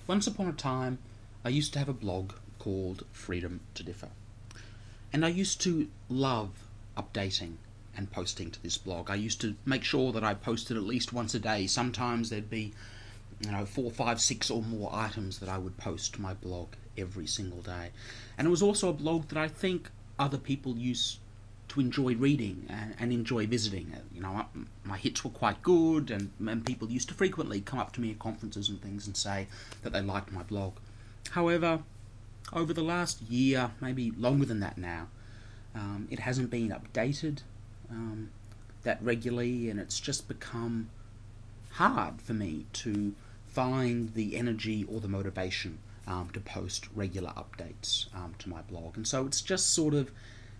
Once upon a time, I used to have a blog called Freedom to Differ. And I used to love updating and posting to this blog. I used to make sure that I posted at least once a day. Sometimes there'd be 4, 5, 6 or more items that I would post to my blog every single day. And it was also a blog that I think other people used to enjoy reading and enjoy visiting. My hits were quite good, and people used to frequently come up to me at conferences and things and say that they liked my blog. However, over the last year, maybe longer than that now, it hasn't been updated that regularly, and it's just become hard for me to find the energy or the motivation to post regular updates to my blog. And so it's just sort of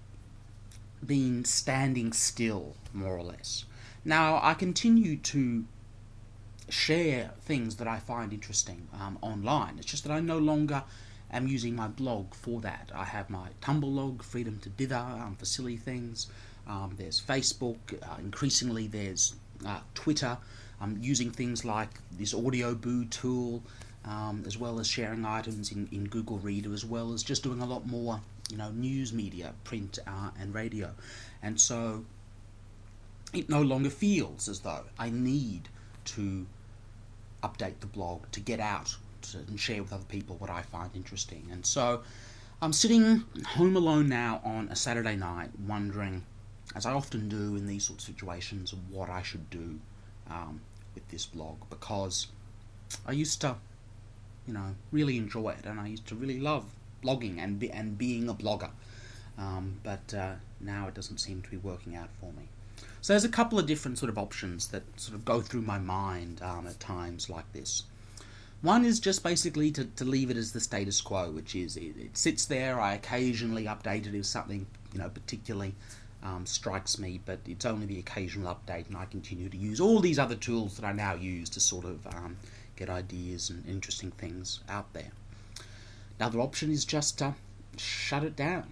been standing still, more or less. Now, I continue to share things that I find interesting online. It's just that I no longer am using my blog for that. I have my Tumblr, Freedom to Dither, for silly things. There's Facebook. Increasingly, there's Twitter. I'm using things like this Audioboo tool, as well as sharing items in Google Reader, as well as just doing a lot more news media, print and radio. And so it no longer feels as though I need to update the blog to get out and share with other people what I find interesting. And so I'm sitting home alone now on a Saturday night wondering, as I often do in these sorts of situations, what I should do with this blog, because I used to really enjoy it, and I used to really love blogging and being a blogger, but now it doesn't seem to be working out for me. So there's a couple of different sort of options that sort of go through my mind at times like this. One is just basically to leave it as the status quo, which is it sits there. I occasionally update it if something particularly strikes me, but it's only the occasional update, and I continue to use all these other tools that I now use to sort of get ideas and interesting things out there. Another option is just to shut it down,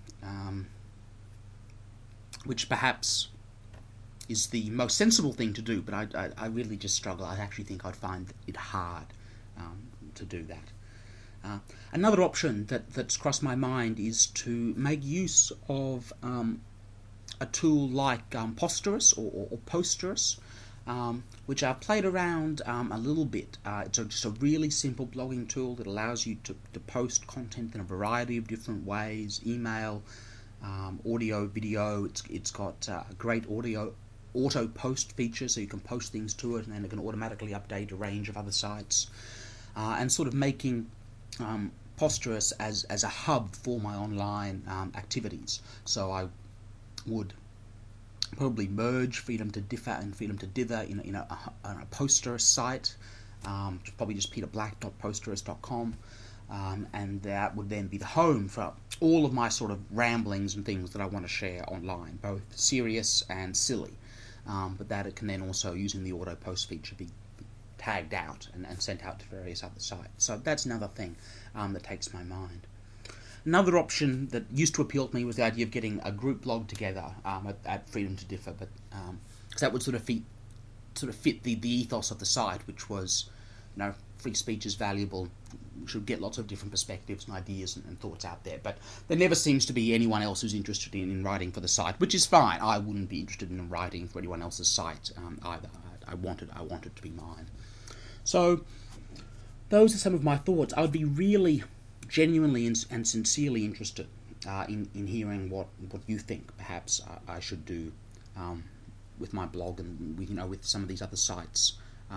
which perhaps is the most sensible thing to do, but I really just struggle. I actually think I'd find it hard to do that. Another option that's crossed my mind is to make use of a tool like Posterous or Posterous, which I've played around a little bit. It's just a really simple blogging tool that allows you to post content in a variety of different ways: email, audio, video. It's got a great auto post feature, so you can post things to it and then it can automatically update a range of other sites, and sort of making Posterous as a hub for my online activities. So I would probably merge Freedom to Differ and Freedom to Dither in a Posterous site, probably just peterblack.posterous.com, and that would then be the home for all of my sort of ramblings and things that I want to share online, both serious and silly, but that it can then also, using the auto post feature, be tagged out and sent out to various other sites. So that's another thing that takes my mind. Another option that used to appeal to me was the idea of getting a group blog together at Freedom to Differ, but because that would sort of fit the ethos of the site, which was, free speech is valuable. We should get lots of different perspectives and ideas and thoughts out there. But there never seems to be anyone else who's interested in writing for the site, which is fine. I wouldn't be interested in writing for anyone else's site either. I want it to be mine. So those are some of my thoughts. I would be really genuinely and sincerely interested in hearing what you think perhaps I should do with my blog and with some of these other sites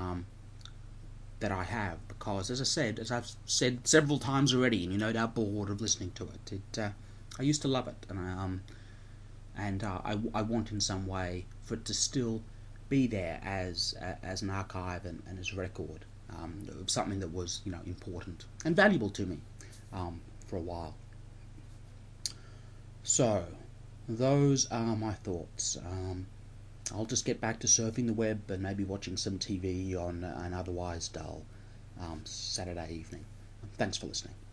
that I have, because as I've said several times already, and you're no doubt bored of listening to it, I used to love it, and I want in some way for it to still be there as an archive and as a record of something that was important and valuable to me for a while. So those are my thoughts. I'll just get back to surfing the web and maybe watching some TV on an otherwise dull Saturday evening. Thanks for listening.